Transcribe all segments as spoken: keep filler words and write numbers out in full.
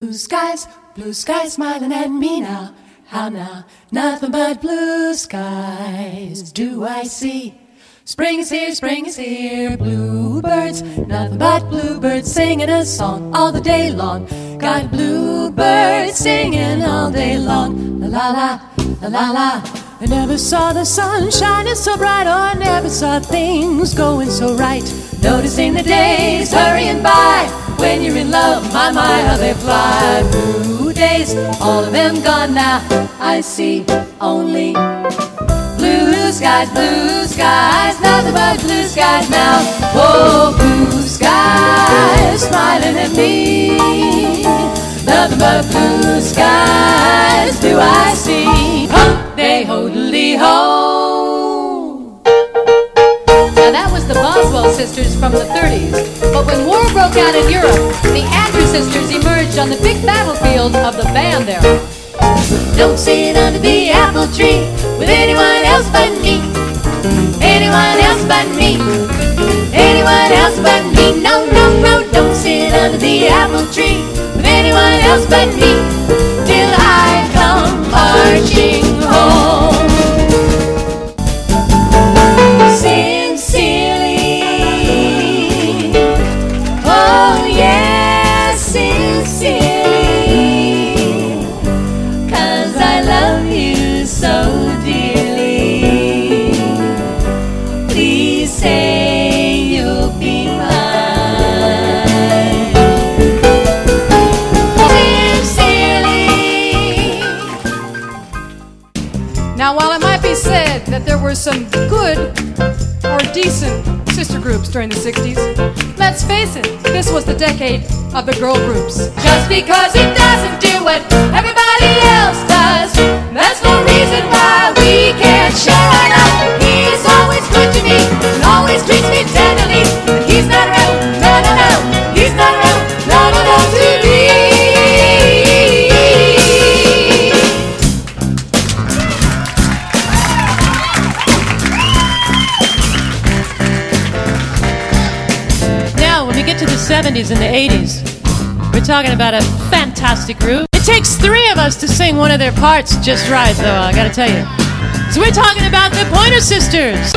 Blue skies, blue skies smiling at me now. How now? Nothing but blue skies do I see. Spring is here, spring is here, bluebirds, nothing but bluebirds singing a song all the day long. Got bluebirds singing all day long. La la la, la la la. I never saw the sun shining so bright, or I never saw things going so right. Noticing the days hurrying by. When you're in love, my, my, how they fly. Blue days, all of them gone now. I see only blue skies, blue skies, nothing but blue skies now. Oh, blue skies smiling at me. Nothing but blue skies do I see. Ho, day, ho, diddly, ho. Now that was the Boswell sisters from the thirties. But when war broke out in Europe, the Andrews sisters emerged on the big battlefield of the band era. Don't sit under the apple tree with anyone else but me. Anyone else but me. Anyone else but me. No, no, no, don't sit under the apple tree with anyone else but me till I come marching home. Sincerely, oh yes, sincerely, 'cause I love you so dearly. Please say you'll be mine. Sincerely. Now, while it might be said that there were some good or decent sister groups during the sixties, let's face it, this was the decade of the girl groups. Just because he doesn't do what everybody else does, that's no reason why we can't share enough. He's always good to me and always treats me tenderly. But he's not around, no, no, no. He's not around, no, no, no, to me. Now, when we get to the seventies and the eighties, we're talking about a fantastic group. It takes three of us to sing one of their parts just right, though, I gotta tell you. So we're talking about the Pointer Sisters.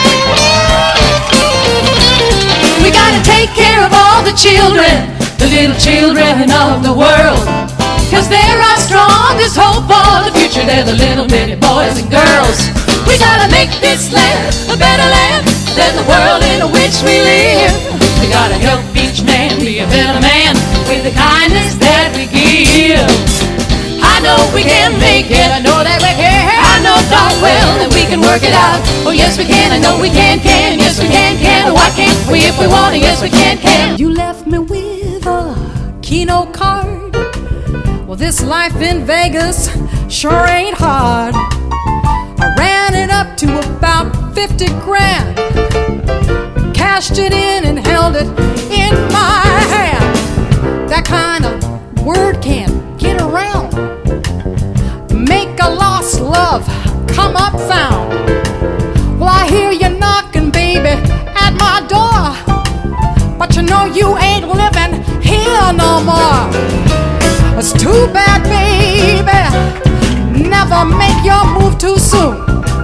We gotta take care of all the children, the little children of the world, 'cause they're our strongest hope for the future. They're the little bitty boys and girls. We gotta make this land a better land than the world in which we live. We gotta help each man be a better man with the kindness that we give. I know we can make it, I know that we can. I know darn well that we can work it out. Oh yes we can, I know we can, can. Yes we can, can. Why can't we if we want it? Yes we can, can. You left me with a Keno card. Well, this life in Vegas sure ain't hard. I ran it up to about fifty grand, cashed it in and held it in my hand. That kind of word can't get around. Make a lost love come up found. Well, I hear you knocking, baby, at my door, but you know you ain't living here no more. It's too bad, baby, never make your move too soon.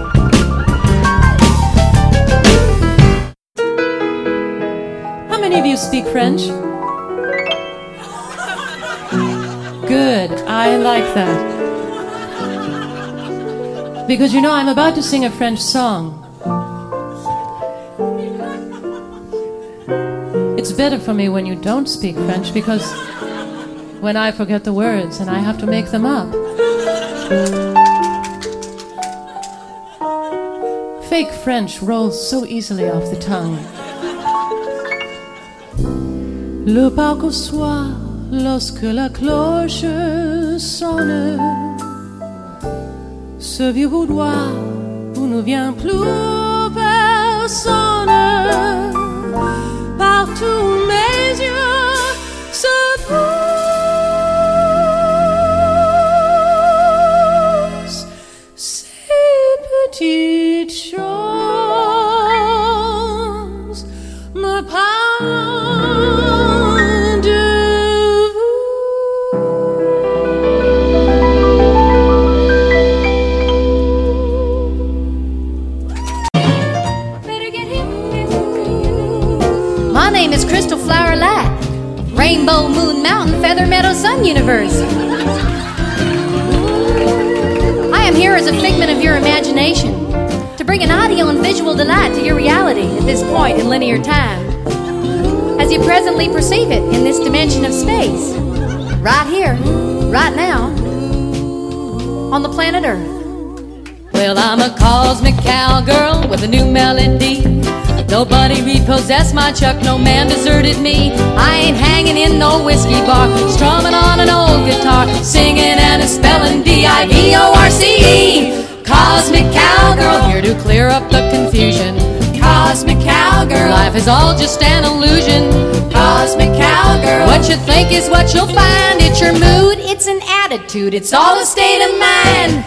How many of you speak French? Good, I like that. Because you know, I'm about to sing a French song. It's better for me when you don't speak French, because when I forget the words and I have to make them up. Fake French rolls so easily off the tongue. Le parc au soir, lorsque la cloche sonne, ce vieux boudoir où ne vient plus personne, partout mes yeux se posent. Ces petites choses me parlent de vous. Sun universe. I am here as a figment of your imagination to bring an audio and visual delight to your reality at this point in linear time, as you presently perceive it in this dimension of space, right here, right now, on the planet Earth. Well, I'm a cosmic cowgirl with a new melody. Nobody repossessed my Chuck, no man deserted me. I ain't hanging in no whiskey bar, strumming on an old guitar, singing and a spelling D I V O R C E. Cosmic cowgirl, here to clear up the confusion. Cosmic cowgirl, life is all just an illusion. Cosmic cowgirl, what you think is what you'll find. It's your mood, it's an attitude, it's all a state of mind.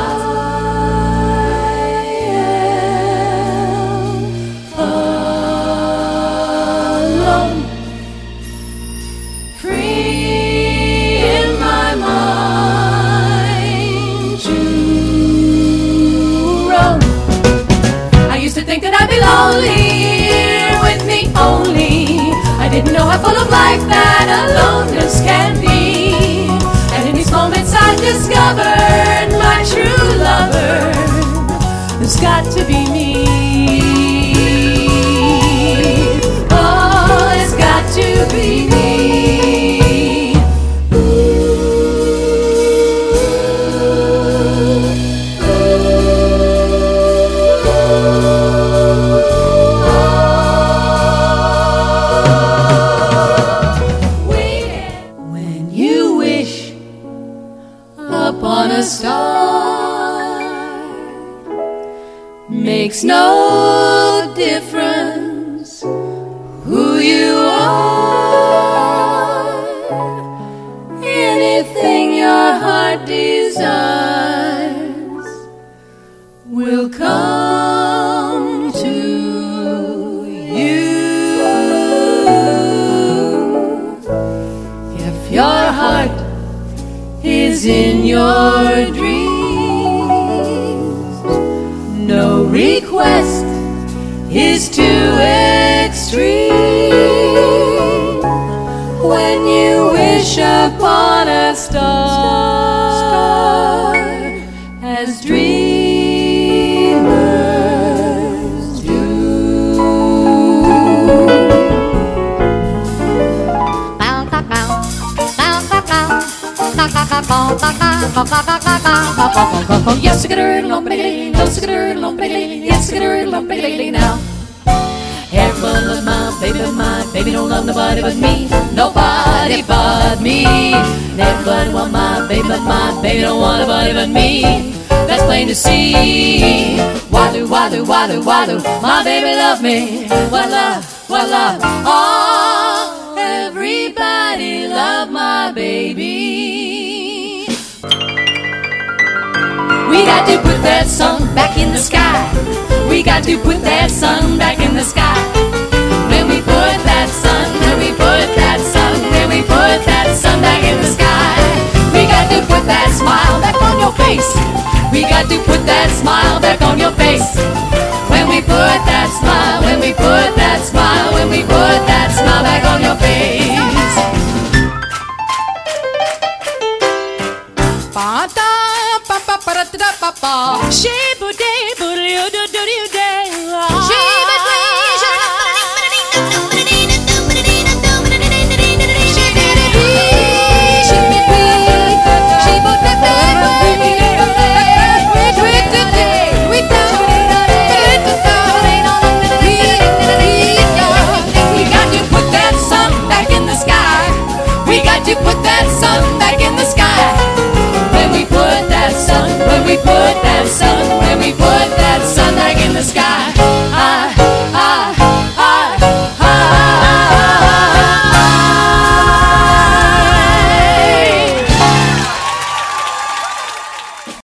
Lonely with me only. I didn't know how full of life that aloneness can be. And in these moments I discovered my true lover has got to be me. Oh, it's got to be me. Makes no difference who you are. Anything your heart desires will come to you. If your heart is in your dreams, no request is too extreme. When you wish upon a star, as dreamers do. Yes, I get her along, baby. Yes, I get her along, baby. Yes, I get her along, baby. Now, everyone love my baby, but my baby don't love nobody but me. Nobody but me. Everybody want my baby, but my baby don't want nobody but me. That's plain to see. Why do, why do, why do, why do my baby love me? What love, what love? Oh, everybody love my baby. We got to put that sun back in the sky. We got to put that sun back in the sky. When we put that sun, when we put that sun, when we put that sun back in the sky. We got to put that smile back on your face. We got to put that smile back on your face. When we put that smile, when we put that smile, when we put that smile back on your face. To put that sun back in the sky. When we put that sun, when we put that sun, when we put that sun back in the sky.